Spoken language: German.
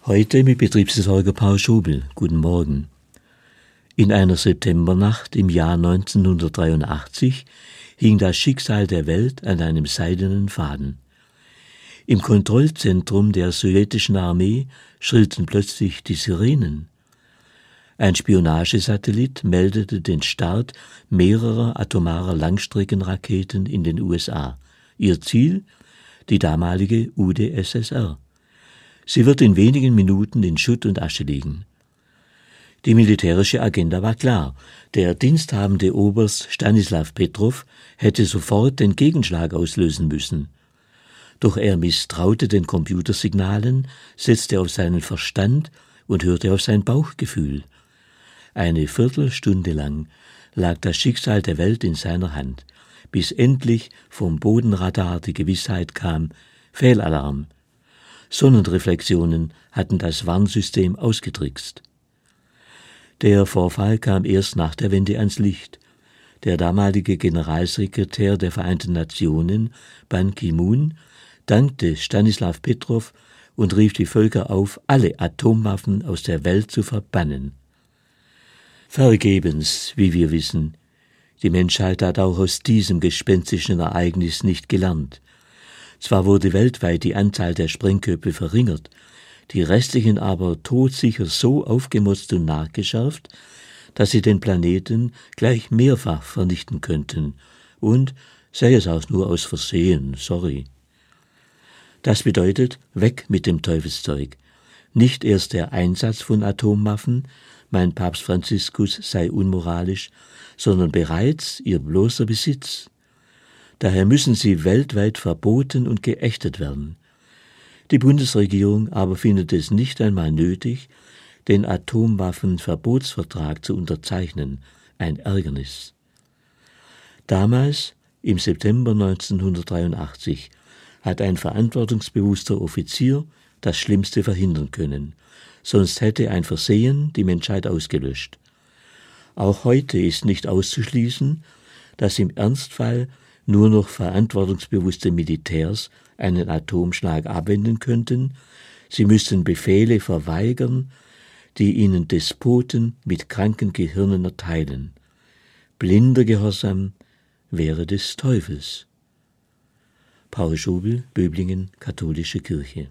Heute mit Betriebsversorger Paul Schobel. Guten Morgen. In einer Septembernacht im Jahr 1983 hing das Schicksal der Welt an einem seidenen Faden. Im Kontrollzentrum der sowjetischen Armee schrillten plötzlich die Sirenen. Ein Spionagesatellit meldete den Start mehrerer atomarer Langstreckenraketen in den USA. Ihr Ziel? Die damalige UdSSR. Sie wird in wenigen Minuten in Schutt und Asche liegen. Die militärische Agenda war klar. Der diensthabende Oberst Stanislaw Petrov hätte sofort den Gegenschlag auslösen müssen. Doch er misstraute den Computersignalen, setzte auf seinen Verstand und hörte auf sein Bauchgefühl. Eine Viertelstunde lang lag das Schicksal der Welt in seiner Hand, bis endlich vom Bodenradar die Gewissheit kam: Fehlalarm. Sonnenreflexionen hatten das Warnsystem ausgetrickst. Der Vorfall kam erst nach der Wende ans Licht. Der damalige Generalsekretär der Vereinten Nationen, Ban Ki-moon, dankte Stanislaw Petrov und rief die Völker auf, alle Atomwaffen aus der Welt zu verbannen. Vergebens, wie wir wissen. Die Menschheit hat auch aus diesem gespenstischen Ereignis nicht gelernt. Zwar wurde weltweit die Anzahl der Sprengköpfe verringert, die restlichen aber todsicher so aufgemotzt und nachgeschärft, dass sie den Planeten gleich mehrfach vernichten könnten. Und sei es auch nur aus Versehen, sorry. Das bedeutet, weg mit dem Teufelszeug. Nicht erst der Einsatz von Atomwaffen, meint Papst Franziskus, sei unmoralisch, sondern bereits ihr bloßer Besitz. Daher müssen sie weltweit verboten und geächtet werden. Die Bundesregierung aber findet es nicht einmal nötig, den Atomwaffenverbotsvertrag zu unterzeichnen, ein Ärgernis. Damals, im September 1983, hat ein verantwortungsbewusster Offizier das Schlimmste verhindern können, sonst hätte ein Versehen die Menschheit ausgelöscht. Auch heute ist nicht auszuschließen, dass im Ernstfall nur noch verantwortungsbewusste Militärs einen Atomschlag abwenden könnten. Sie müssten Befehle verweigern, die ihnen Despoten mit kranken Gehirnen erteilen. Blinder Gehorsam wäre des Teufels. Paul Schobel, Böblingen, Katholische Kirche.